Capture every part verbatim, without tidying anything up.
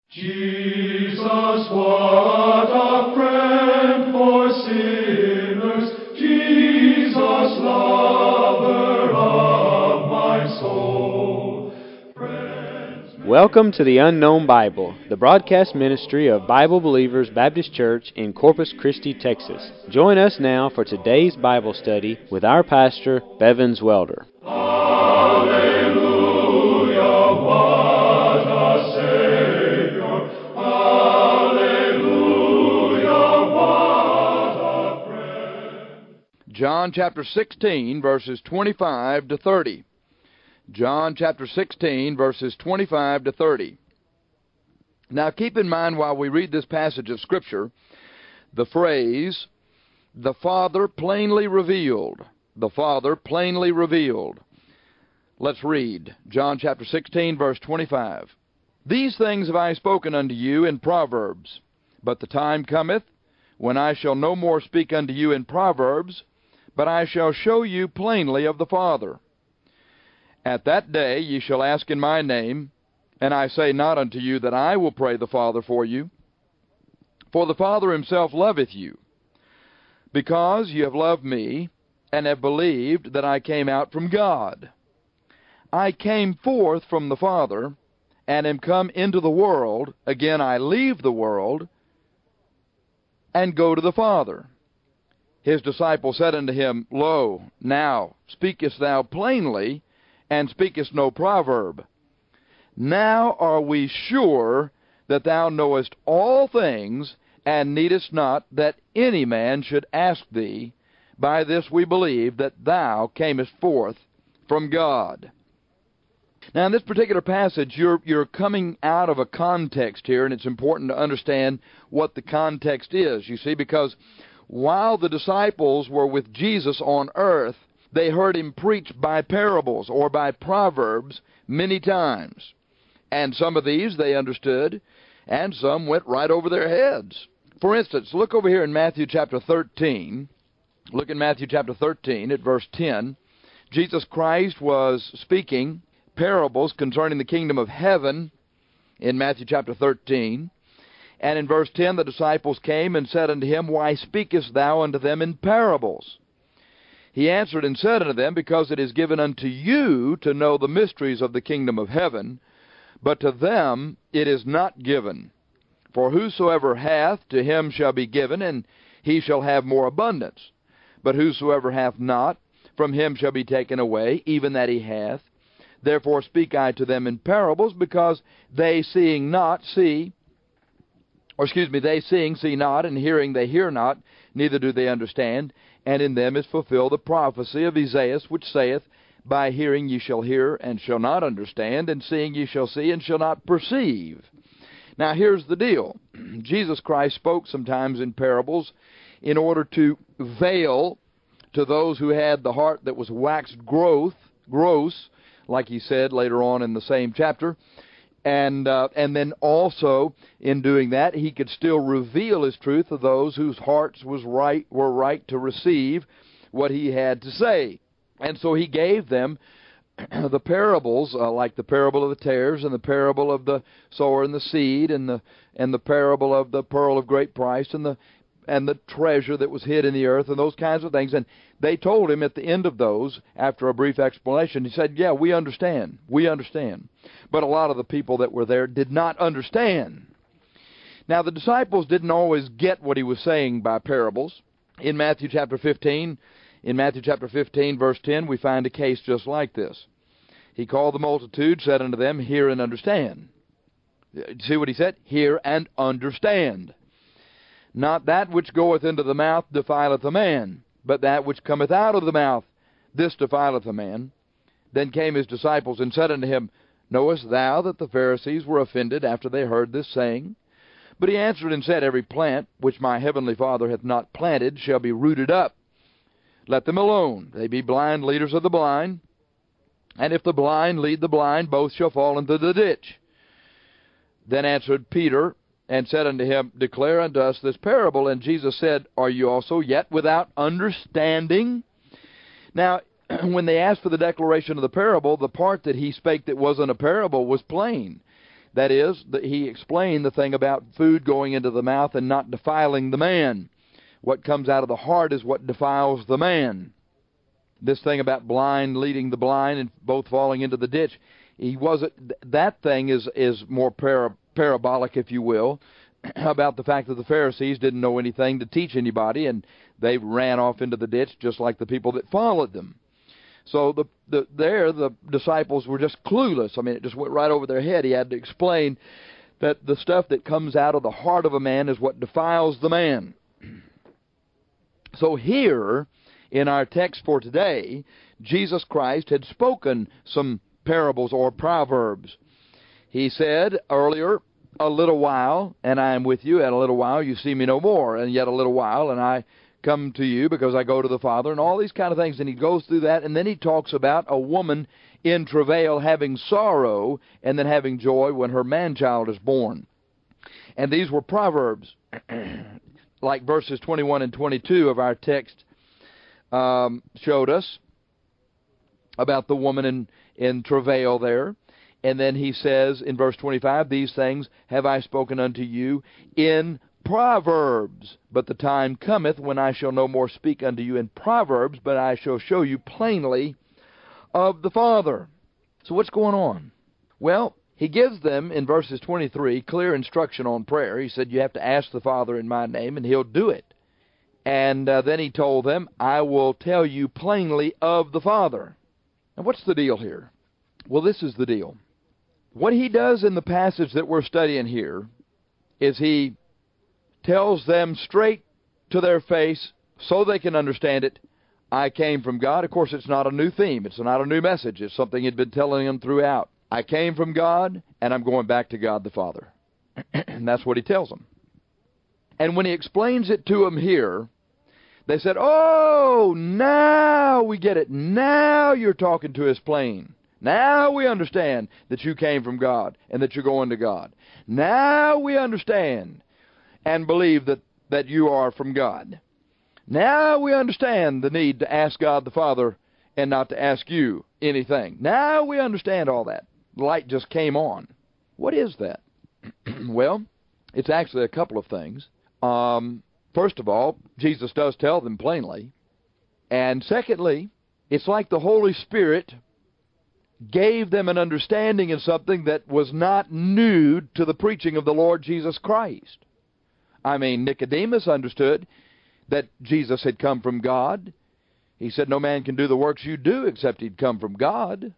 Jesus, what a friend for sinners, Jesus, lover of my soul. Friends, Welcome to the Unknown Bible, the broadcast ministry of Bible Believers Baptist Church in Corpus Christi, Texas. Join us now for today's Bible study with our pastor, Bevins Welder. Hallelujah, what a Savior. Hallelujah, what a friend. John chapter sixteen, verses twenty-five to thirty. John chapter sixteen, verses twenty-five to thirty. Now keep in mind while we read this passage of Scripture, the phrase, the Father plainly revealed. The Father plainly revealed. Let's read John chapter sixteen, verse twenty-five. These things have I spoken unto you in Proverbs, but the time cometh when I shall no more speak unto you in Proverbs, but I shall show you plainly of the Father. At that day ye shall ask in my name, and I say not unto you that I will pray the Father for you, for the Father himself loveth you, because ye have loved me, and have believed that I came out from God. I came forth from the Father, and am come into the world. Again I leave the world, and go to the Father. His disciples said unto him, Lo, now speakest thou plainly, and speakest no proverb. Now are we sure that thou knowest all things, and needest not that any man should ask thee. By this we believe that thou camest forth from God. Now in this particular passage, you're, you're coming out of a context here, and it's important to understand what the context is, you see, because while the disciples were with Jesus on earth, they heard him preach by parables or by proverbs many times. And some of these they understood, and some went right over their heads. For instance, look over here in Matthew chapter thirteen. Look in Matthew chapter thirteen at verse ten. Jesus Christ was speaking parables concerning the kingdom of heaven in Matthew chapter thirteen. And in verse ten the disciples came and said unto him, Why speakest thou unto them in parables? He answered and said unto them, Because it is given unto you to know the mysteries of the kingdom of heaven, but to them it is not given. For whosoever hath, to him shall be given, and he shall have more abundance. But whosoever hath not, from him shall be taken away, even that he hath. Therefore speak I to them in parables, because they seeing not see, or excuse me, they seeing see not, and hearing they hear not, neither do they understand. And in them is fulfilled the prophecy of Isaiah, which saith, By hearing ye shall hear, and shall not understand, and seeing ye shall see, and shall not perceive. Now here's the deal. Jesus Christ spoke sometimes in parables in order to veil to those who had the heart that was waxed growth, gross, like he said later on in the same chapter. And uh, and then also, in doing that, he could still reveal his truth to those whose hearts was right were right to receive what he had to say. And so he gave them the parables, uh, like the parable of the tares, and the parable of the sower and the seed, and the and the parable of the pearl of great price, and the and the treasure that was hid in the earth, and those kinds of things. And they told him at the end of those, after a brief explanation, he said, yeah, we understand. We understand. But a lot of the people that were there did not understand. Now, the disciples didn't always get what he was saying by parables. In Matthew chapter fifteen, in Matthew chapter fifteen, verse ten, we find a case just like this. He called the multitude, said unto them, Hear and understand. See what he said? Hear and understand. Not that which goeth into the mouth defileth a man, but that which cometh out of the mouth, this defileth a man. Then came his disciples and said unto him, Knowest thou that the Pharisees were offended after they heard this saying? But he answered and said, Every plant which my heavenly Father hath not planted shall be rooted up. Let them alone. They be blind leaders of the blind. And if the blind lead the blind, both shall fall into the ditch. Then answered Peter, and said unto him, Declare unto us this parable. And Jesus said, Are you also yet without understanding? Now, when they asked for the declaration of the parable, the part that he spake that wasn't a parable was plain. That is, that he explained the thing about food going into the mouth and not defiling the man. What comes out of the heart is what defiles the man. This thing about blind leading the blind and both falling into the ditch, he wasn't. That thing is is more para, parabolic, if you will, about the fact that the Pharisees didn't know anything to teach anybody, and they ran off into the ditch just like the people that followed them. So the, the there the disciples were just clueless. I mean, it just went right over their head. He had to explain that the stuff that comes out of the heart of a man is what defiles the man. So here, in our text for today, Jesus Christ had spoken some parables or proverbs. He said earlier, a little while, and I am with you, and a little while you see me no more, and yet a little while, and I come to you because I go to the Father, and all these kind of things. And he goes through that, and then he talks about a woman in travail having sorrow and then having joy when her man-child is born. And these were proverbs, like verses twenty-one and twenty-two of our text um, showed us about the woman in, in travail there. And then he says in verse twenty-five, these things have I spoken unto you in proverbs, but the time cometh when I shall no more speak unto you in proverbs, but I shall show you plainly of the Father. So what's going on? Well, he gives them in verses twenty-three clear instruction on prayer. He said, you have to ask the Father in my name, and he'll do it. And uh, then he told them, I will tell you plainly of the Father. Now what's the deal here? Well, this is the deal. What he does in the passage that we're studying here is he tells them straight to their face so they can understand it, I came from God. Of course, it's not a new theme. It's not a new message. It's something he'd been telling them throughout. I came from God, and I'm going back to God the Father. And that's what he tells them. And when he explains it to them here, they said, oh, now we get it. Now you're talking to us plain. Now we understand that you came from God and that you're going to God. Now we understand and believe that, that you are from God. Now we understand the need to ask God the Father and not to ask you anything. Now we understand all that. The light just came on. What is that? Well, it's actually a couple of things. Um, first of all, Jesus does tell them plainly. And secondly, it's like the Holy Spirit gave them an understanding in something that was not new to the preaching of the Lord Jesus Christ. I mean, Nicodemus understood that Jesus had come from God. He said, no man can do the works you do except he'd come from God.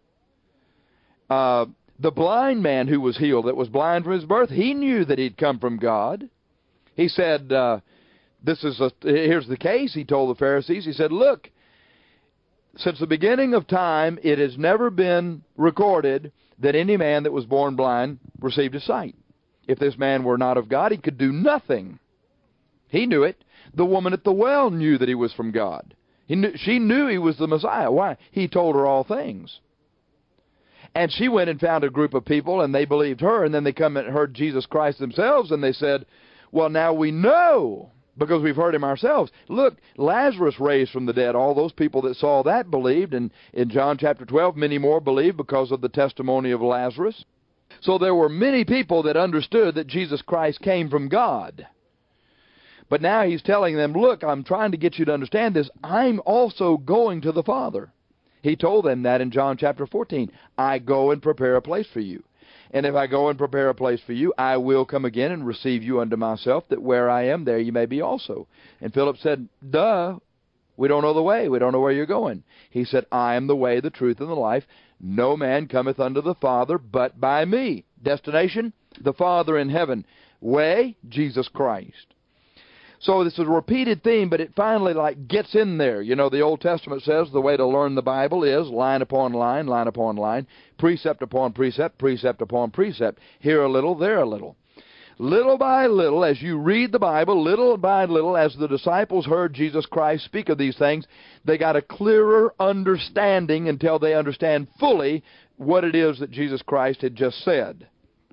Uh, the blind man who was healed, that was blind from his birth, he knew that he'd come from God. He said, uh, this is a, here's the case, he told the Pharisees. He said, look, since the beginning of time, it has never been recorded that any man that was born blind received his sight. If this man were not of God, he could do nothing. He knew it. The woman at the well knew that he was from God. He knew, she knew he was the Messiah. Why? He told her all things. And she went and found a group of people, and they believed her, and then they come and heard Jesus Christ themselves, and they said, well, now we know, because we've heard him ourselves. Look, Lazarus raised from the dead. All those people that saw that believed, and in John chapter twelve, many more believed because of the testimony of Lazarus. So there were many people that understood that Jesus Christ came from God. But now he's telling them, look, I'm trying to get you to understand this. I'm also going to the Father. He told them that in John chapter fourteen. I go and prepare a place for you. And if I go and prepare a place for you, I will come again and receive you unto myself, that where I am, there you may be also. And Philip said, duh, we don't know the way. We don't know where you're going. He said, I am the way, the truth, and the life. No man cometh unto the Father but by me. Destination? The Father in heaven. Way? Jesus Christ. So this is a repeated theme, but it finally like gets in there. You know, the Old Testament says the way to learn the Bible is line upon line, line upon line, precept upon precept, precept upon precept. Here a little, there a little. Little by little, as you read the Bible, little by little, as the disciples heard Jesus Christ speak of these things, they got a clearer understanding until they understand fully what it is that Jesus Christ had just said.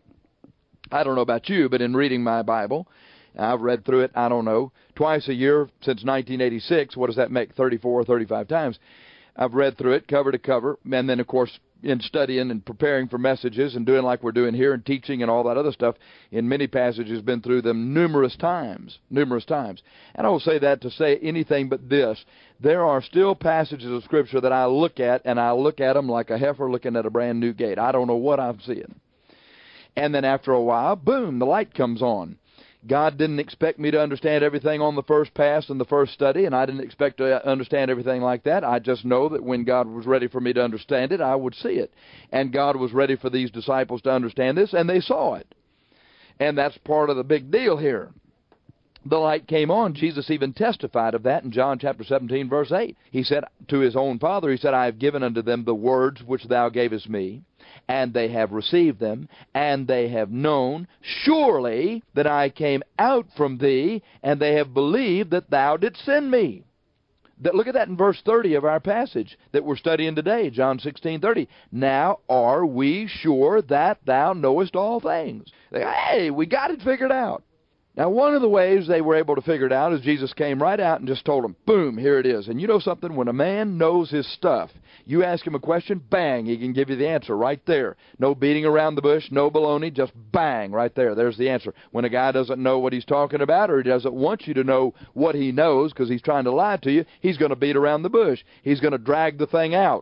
I don't know about you, but in reading my Bible, I've read through it, I don't know, twice a year since nineteen eighty-six. What does that make, thirty-four or thirty-five times? I've read through it cover to cover, and then, of course, in studying and preparing for messages and doing like we're doing here and teaching and all that other stuff, in many passages, been through them numerous times, numerous times. And I will say that to say anything but this. There are still passages of Scripture that I look at, and I look at them like a heifer looking at a brand new gate. I don't know what I'm seeing. And then after a while, boom, the light comes on. God didn't expect me to understand everything on the first pass and the first study, and I didn't expect to understand everything like that. I just know that when God was ready for me to understand it, I would see it. And God was ready for these disciples to understand this, and they saw it. And that's part of the big deal here. The light came on. Jesus even testified of that in John chapter seventeen, verse eight. He said to his own Father, he said, I have given unto them the words which thou gavest me, and they have received them, and they have known surely that I came out from thee, and they have believed that thou didst send me. That, look at that in verse thirty of our passage that we're studying today, John sixteen thirty. Now are we sure that thou knowest all things? They, hey, we got it figured out. Now, one of the ways they were able to figure it out is Jesus came right out and just told them, boom, here it is. And you know something? When a man knows his stuff, you ask him a question, bang, he can give you the answer right there. No beating around the bush, no baloney, just bang, right there. There's the answer. When a guy doesn't know what he's talking about, or he doesn't want you to know what he knows because he's trying to lie to you, he's going to beat around the bush. He's going to drag the thing out.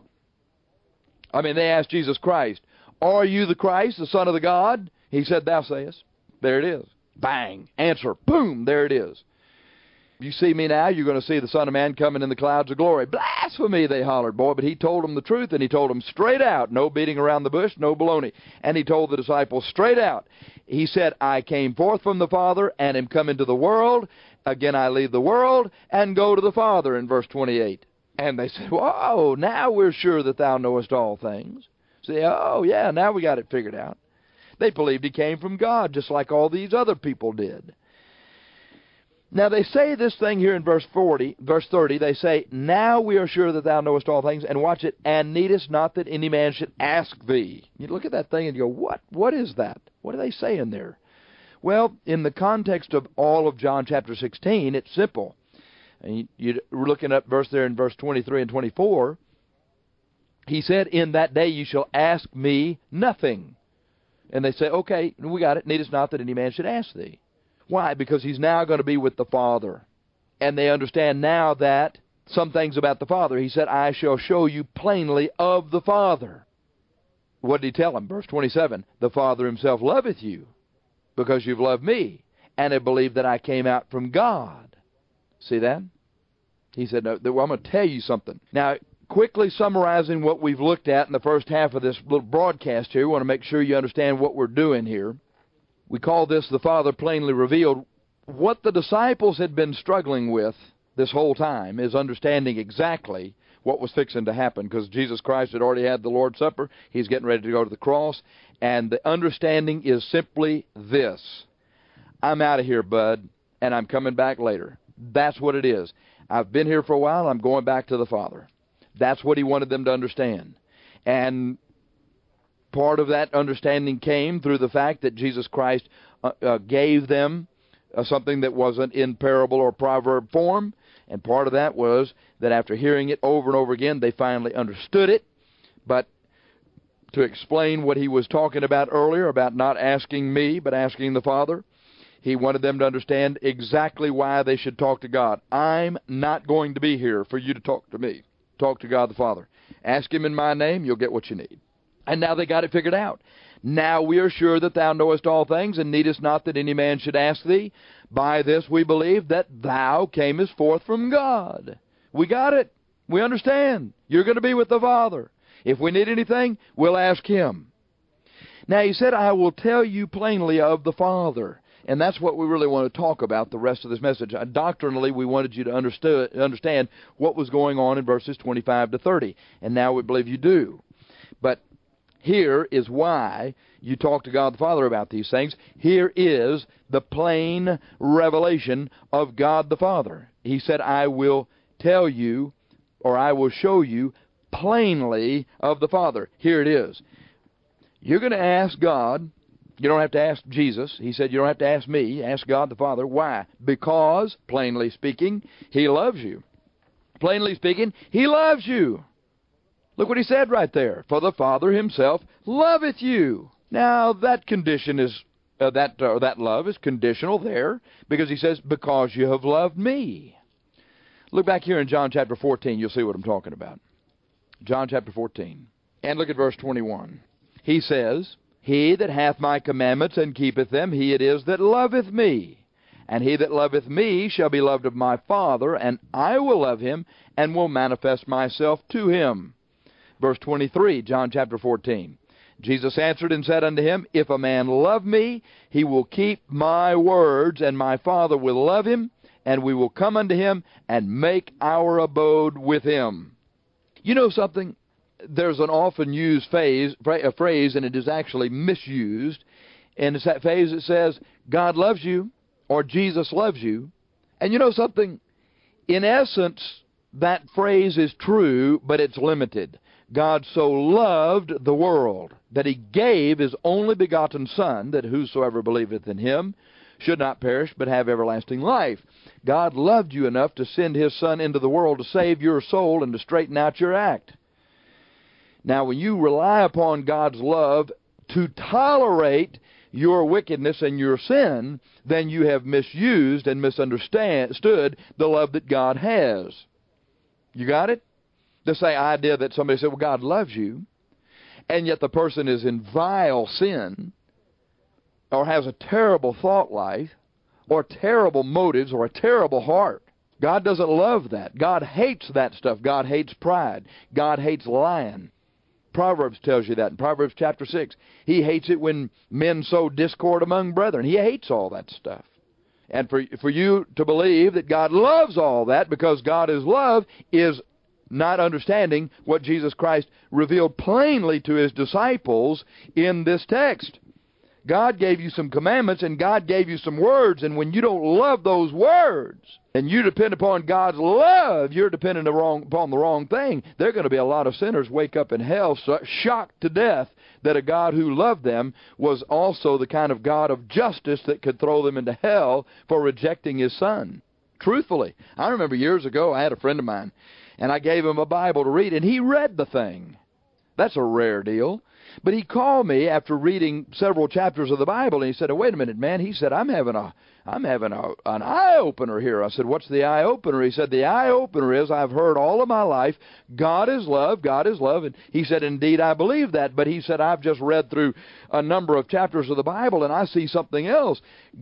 I mean, they asked Jesus Christ, are you the Christ, the Son of the God? He said, thou sayest. There it is. Bang. Answer. Boom. There it is. If you see me now, you're going to see the Son of Man coming in the clouds of glory. Blasphemy, they hollered, boy. But he told them the truth, and he told them straight out. No beating around the bush, no baloney. And he told the disciples straight out. He said, I came forth from the Father and am come into the world. Again, I leave the world and go to the Father, in verse twenty-eight. And they said, whoa, now we're sure that thou knowest all things. Say, oh, yeah, now we got it figured out. They believed he came from God, just like all these other people did. Now, they say this thing here in verse forty, verse thirty. They say, now we are sure that thou knowest all things. And watch it, and needest not that any man should ask thee. You look at that thing and you go, what? What is that? What are they saying there? Well, in the context of all of John chapter sixteen, it's simple. And you, you're looking up verse there in verse twenty-three and twenty-four. He said, in that day you shall ask me nothing. And they say, okay, we got it. Needest not that any man should ask thee. Why? Because he's now going to be with the Father. And they understand now that some things about the Father. He said, I shall show you plainly of the Father. What did he tell them? Verse twenty-seven, the Father himself loveth you, because you've loved me, and have believed that I came out from God. See that? He said, no, well, I'm going to tell you something. Now, quickly summarizing what we've looked at in the first half of this little broadcast here, we want to make sure you understand what we're doing here. We call this the Father plainly revealed. What the disciples had been struggling with this whole time is understanding exactly what was fixing to happen, because Jesus Christ had already had the Lord's Supper. He's getting ready to go to the cross. And the understanding is simply this. I'm out of here, bud, and I'm coming back later. That's what it is. I've been here for a while. I'm going back to the Father. That's what he wanted them to understand. And part of that understanding came through the fact that Jesus Christ uh, uh, gave them uh, something that wasn't in parable or proverb form. And part of that was that after hearing it over and over again, they finally understood it. But to explain what he was talking about earlier, about not asking me, but asking the Father, he wanted them to understand exactly why they should talk to God. I'm not going to be here for you to talk to me. Talk to God the Father. Ask him in my name, you'll get what you need. And now they got it figured out. Now we are sure that thou knowest all things, and needest not that any man should ask thee. By this we believe that thou camest forth from God. We got it. We understand. You're going to be with the Father. If we need anything, we'll ask him. Now he said, I will tell you plainly of the Father. And that's what we really want to talk about the rest of this message. Uh, doctrinally, we wanted you to understood, understand what was going on in verses twenty-five to thirty. And now we believe you do. But here is why you talk to God the Father about these things. Here is the plain revelation of God the Father. He said, I will tell you, or I will show you plainly of the Father. Here it is. You're going to ask God. You don't have to ask Jesus. He said, you don't have to ask me. Ask God the Father. Why? Because, plainly speaking, he loves you. Plainly speaking, he loves you. Look what he said right there. For the Father himself loveth you. Now, that condition is, uh, that, uh, that love is conditional there, because he says, because you have loved me. Look back here in John chapter fourteen, you'll see what I'm talking about. John chapter fourteen. And look at verse twenty-one. He says, He that hath my commandments and keepeth them, he it is that loveth me. And he that loveth me shall be loved of my Father, and I will love him, and will manifest myself to him. Verse twenty-three, John chapter fourteen. Jesus answered and said unto him, If a man love me, he will keep my words, and my Father will love him, and we will come unto him, and make our abode with him. You know something? There's an often used phrase, a phrase, and it is actually misused, and it's that phrase that says, God loves you, or Jesus loves you. And you know something? In essence, that phrase is true, but it's limited. God so loved the world that he gave his only begotten Son, that whosoever believeth in him should not perish, but have everlasting life. God loved you enough to send his Son into the world to save your soul and to straighten out your act. Now, when you rely upon God's love to tolerate your wickedness and your sin, then you have misused and misunderstood the love that God has. You got it? The same idea that somebody said, well, God loves you, and yet the person is in vile sin, or has a terrible thought life, or terrible motives, or a terrible heart. God doesn't love that. God hates that stuff. God hates pride. God hates lying. Proverbs tells you that in Proverbs chapter six. He hates it when men sow discord among brethren. He hates all that stuff. And for, for you to believe that God loves all that because God is love is not understanding what Jesus Christ revealed plainly to his disciples in this text. God gave you some commandments and God gave you some words, and when you don't love those words and you depend upon God's love, you're dependent upon the wrong thing. There are going to be a lot of sinners wake up in hell shocked to death that a God who loved them was also the kind of God of justice that could throw them into hell for rejecting his Son. Truthfully, I remember years ago I had a friend of mine, and I gave him a Bible to read, and he read the thing. That's a rare deal. But he called me after reading several chapters of the Bible, and he said, oh, wait a minute, man. He said, I'm having a, I'm having a, an eye-opener here. I said, what's the eye-opener? He said, the eye-opener is I've heard all of my life, God is love, God is love. And he said, indeed, I believe that. But he said, I've just read through a number of chapters of the Bible, and I see something else.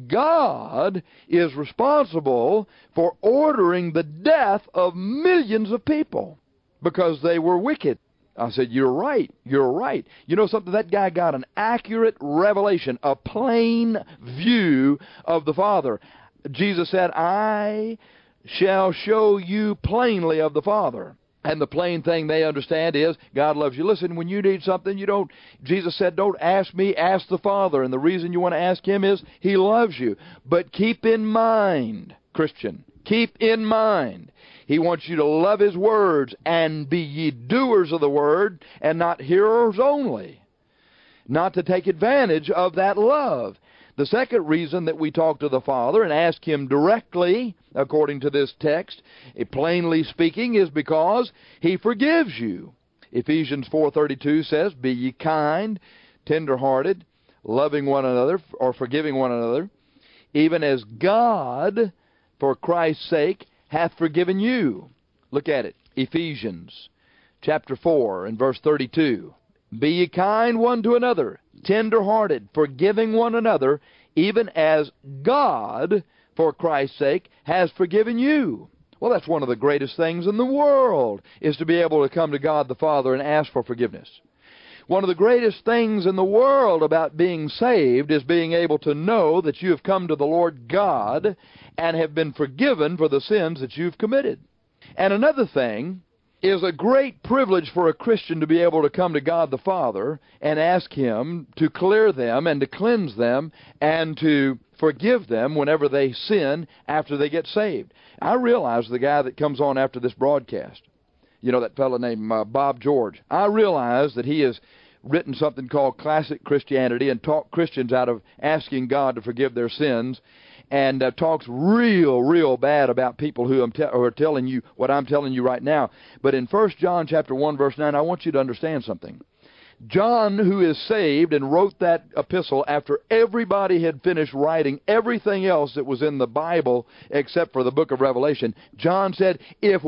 God is responsible for ordering the death of millions of people because they were wicked. I said, you're right, you're right. You know something? That guy got an accurate revelation, a plain view of the Father. Jesus said, I shall show you plainly of the Father. And the plain thing they understand is, God loves you. Listen, when you need something, you don't, Jesus said, don't ask me, ask the Father. And the reason you want to ask him is, he loves you. But keep in mind, Christian, keep in mind, he wants you to love his words and be ye doers of the word and not hearers only. Not to take advantage of that love. The second reason that we talk to the Father and ask him directly, according to this text, plainly speaking, is because he forgives you. Ephesians four thirty-two says, be ye kind, tender-hearted, loving one another, or forgiving one another, even as God, for Christ's sake, hath forgiven you. Look at it. Ephesians chapter four and verse thirty-two. Be ye kind one to another, tender-hearted, forgiving one another, even as God, for Christ's sake, has forgiven you. Well, that's one of the greatest things in the world, is to be able to come to God the Father and ask for forgiveness. One of the greatest things in the world about being saved is being able to know that you have come to the Lord God and have been forgiven for the sins that you've committed. And another thing is a great privilege for a Christian to be able to come to God the Father and ask him to clear them and to cleanse them and to forgive them whenever they sin after they get saved. I realize the guy that comes on after this broadcast, you know, that fellow named uh, Bob George, I realize that he is written something called Classic Christianity and talked Christians out of asking God to forgive their sins, and uh, talks real, real bad about people who, am te- who are telling you what I'm telling you right now. But in First John chapter one, verse nine, I want you to understand something. John, who is saved and wrote that epistle after everybody had finished writing everything else that was in the Bible except for the book of Revelation, John said, if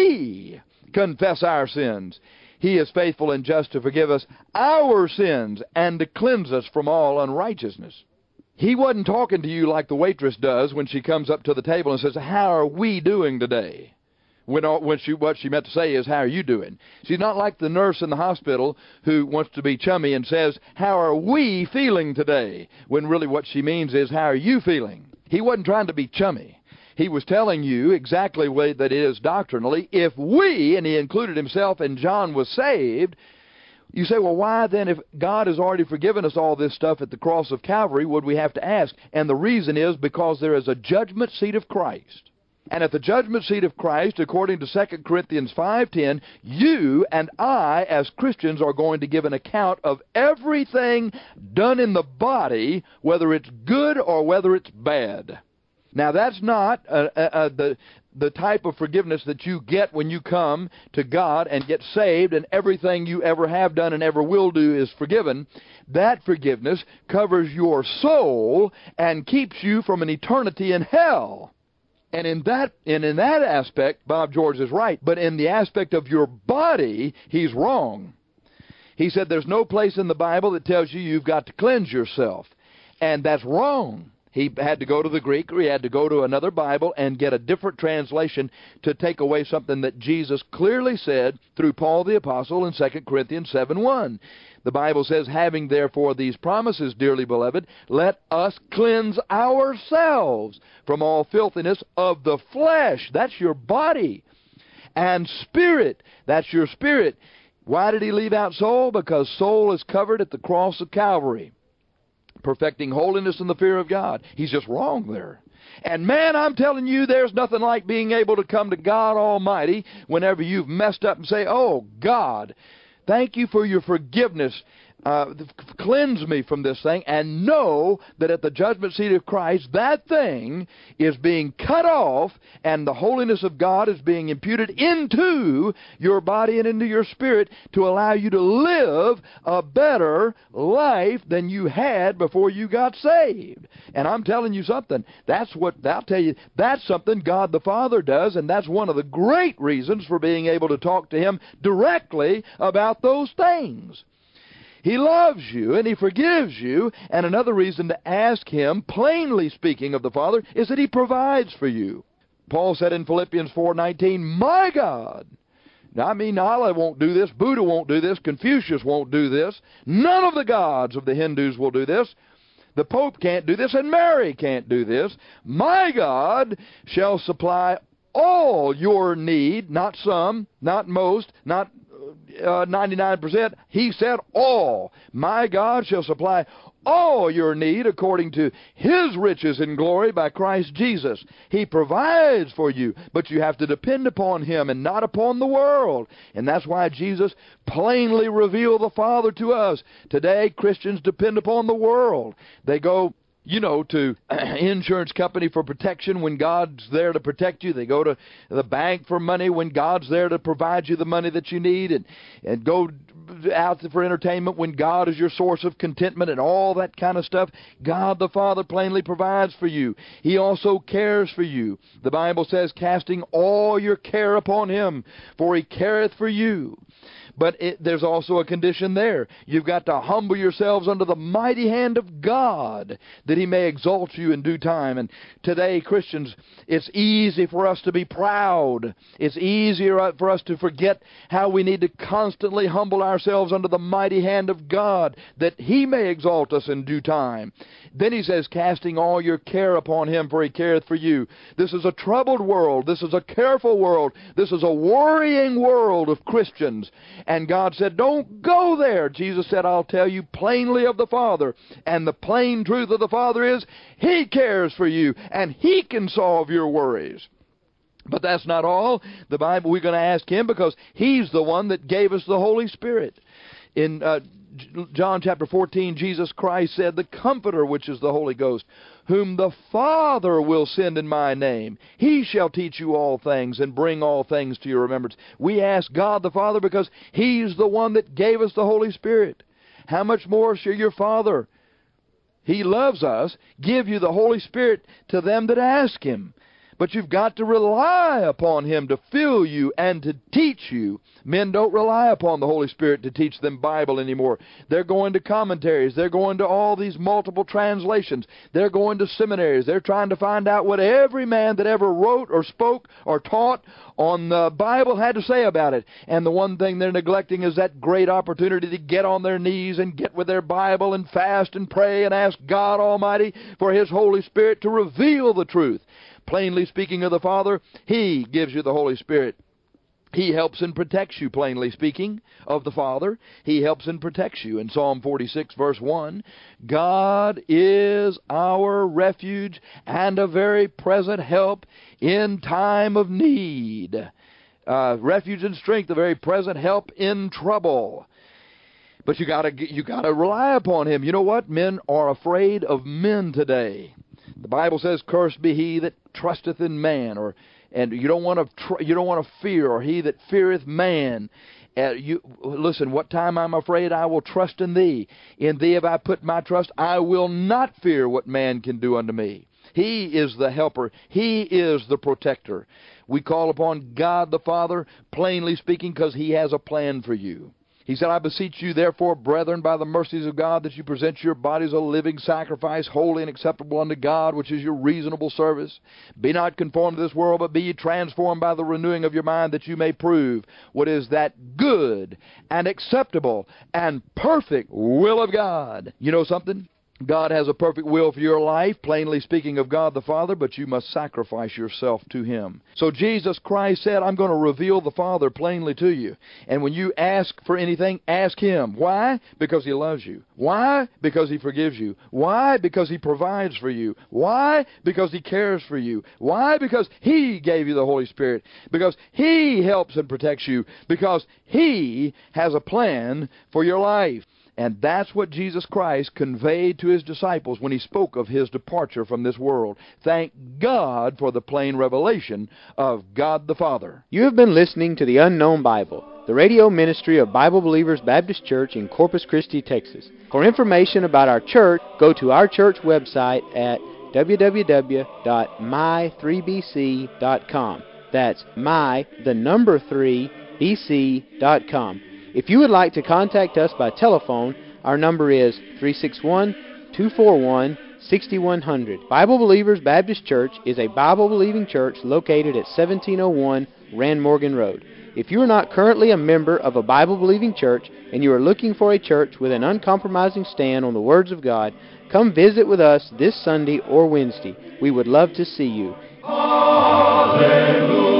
we confess our sins, He is faithful and just to forgive us our sins and to cleanse us from all unrighteousness. He wasn't talking to you like the waitress does when she comes up to the table and says, how are we doing today? When, when she, what she meant to say is, how are you doing? She's not like the nurse in the hospital who wants to be chummy and says, how are we feeling today? When really what she means is, how are you feeling? He wasn't trying to be chummy. He was telling you exactly the way that it is doctrinally. If we, and he included himself, and John was saved, you say, well, why then, if God has already forgiven us all this stuff at the cross of Calvary, would we have to ask? And the reason is because there is a judgment seat of Christ. And at the judgment seat of Christ, according to Second Corinthians five ten, you and I, as Christians, are going to give an account of everything done in the body, whether it's good or whether it's bad. Now, that's not uh, uh, uh, the, the type of forgiveness that you get when you come to God and get saved and everything you ever have done and ever will do is forgiven. That forgiveness covers your soul and keeps you from an eternity in hell. And in that and in that aspect, Bob George is right. But in the aspect of your body, he's wrong. He said there's no place in the Bible that tells you you've got to cleanse yourself. And that's wrong. He had to go to the Greek, or he had to go to another Bible and get a different translation to take away something that Jesus clearly said through Paul the Apostle in Second Corinthians seven one. The Bible says, having therefore these promises, dearly beloved, let us cleanse ourselves from all filthiness of the flesh. That's your body. And spirit. That's your spirit. Why did he leave out soul? Because soul is covered at the cross of Calvary, perfecting holiness in the fear of God. He's just wrong there. And man, I'm telling you, there's nothing like being able to come to God Almighty whenever you've messed up and say, oh, God, thank you for your forgiveness. Uh, cleanse me from this thing, and know that at the judgment seat of Christ, that thing is being cut off, and the holiness of God is being imputed into your body and into your spirit to allow you to live a better life than you had before you got saved. And I'm telling you something, that's what, I'll tell you, that's something God the Father does, and that's one of the great reasons for being able to talk to Him directly about those things. He loves you, and He forgives you, and another reason to ask Him, plainly speaking of the Father, is that He provides for you. Paul said in Philippians four nineteen, my God. Now, I mean, Allah won't do this, Buddha won't do this, Confucius won't do this, none of the gods of the Hindus will do this, the Pope can't do this, and Mary can't do this. My God shall supply all your need, not some, not most, not Uh, ninety-nine percent. He said all. My God shall supply all your need according to His riches in glory by Christ Jesus. He provides for you, but you have to depend upon Him and not upon the world. And that's why Jesus plainly revealed the Father to us. Today, Christians depend upon the world. They go, you know, to insurance company for protection when God's there to protect you. They go to the bank for money when God's there to provide you the money that you need, and, and go out for entertainment when God is your source of contentment and all that kind of stuff. God the Father plainly provides for you. He also cares for you. The Bible says, casting all your care upon Him, for He careth for you. But it, there's also a condition there. You've got to humble yourselves under the mighty hand of God, that He may exalt you in due time. And today, Christians, it's easy for us to be proud. It's easier for us to forget how we need to constantly humble ourselves under the mighty hand of God, that He may exalt us in due time. Then he says, casting all your care upon Him, for He careth for you. This is a troubled world. This is a careful world. This is a worrying world of Christians. And God said, don't go there. Jesus said, I'll tell you plainly of the Father. And the plain truth of the Father is, He cares for you, and He can solve your worries. But that's not all. The Bible, we're going to ask Him because He's the one that gave us the Holy Spirit. In uh, John chapter fourteen, Jesus Christ said, the Comforter, which is the Holy Ghost, whom the Father will send in my name, he shall teach you all things and bring all things to your remembrance. We ask God the Father because he's the one that gave us the Holy Spirit. How much more shall your Father, he loves us, give you the Holy Spirit to them that ask him? But you've got to rely upon him to fill you and to teach you. Men don't rely upon the Holy Spirit to teach them Bible anymore. They're going to commentaries. They're going to all these multiple translations. They're going to seminaries. They're trying to find out what every man that ever wrote or spoke or taught on the Bible had to say about it. And the one thing they're neglecting is that great opportunity to get on their knees and get with their Bible and fast and pray and ask God Almighty for his Holy Spirit to reveal the truth. Plainly speaking of the Father, he gives you the Holy Spirit. He helps and protects you, plainly speaking of the Father. He helps and protects you. In Psalm forty-six, verse one, God is our refuge and a very present help in time of need. Uh, refuge and strength, a very present help in trouble. But you gotta, you gotta rely upon him. You know what? Men are afraid of men today. The Bible says, "Cursed be he that trusteth in man," or and you don't want to tr- you don't want to fear, or he that feareth man. Uh, you listen. What time I'm afraid, I will trust in thee. In thee have I put my trust. I will not fear what man can do unto me. He is the helper. He is the protector. We call upon God the Father, plainly speaking, because he has a plan for you. He said, I beseech you, therefore, brethren, by the mercies of God, that you present your bodies a living sacrifice, holy and acceptable unto God, which is your reasonable service. Be not conformed to this world, but be ye transformed by the renewing of your mind, that you may prove what is that good and acceptable and perfect will of God. You know something? God has a perfect will for your life, plainly speaking of God the Father, but you must sacrifice yourself to him. So Jesus Christ said, I'm going to reveal the Father plainly to you. And when you ask for anything, ask him. Why? Because he loves you. Why? Because he forgives you. Why? Because he provides for you. Why? Because he cares for you. Why? Because he gave you the Holy Spirit. Because he helps and protects you. Because he has a plan for your life. And that's what Jesus Christ conveyed to his disciples when he spoke of his departure from this world. Thank God for the plain revelation of God the Father. You have been listening to the Unknown Bible, the radio ministry of Bible Believers Baptist Church in Corpus Christi, Texas. For information about our church, go to our church website at w w w dot my three b c dot com. That's my, the number three, b c dot com. If you would like to contact us by telephone, our number is three six one, two four one, six one zero zero. Bible Believers Baptist Church is a Bible-believing church located at seventeen oh one Rand Morgan Road. If you are not currently a member of a Bible-believing church and you are looking for a church with an uncompromising stand on the words of God, come visit with us this Sunday or Wednesday. We would love to see you. Hallelujah.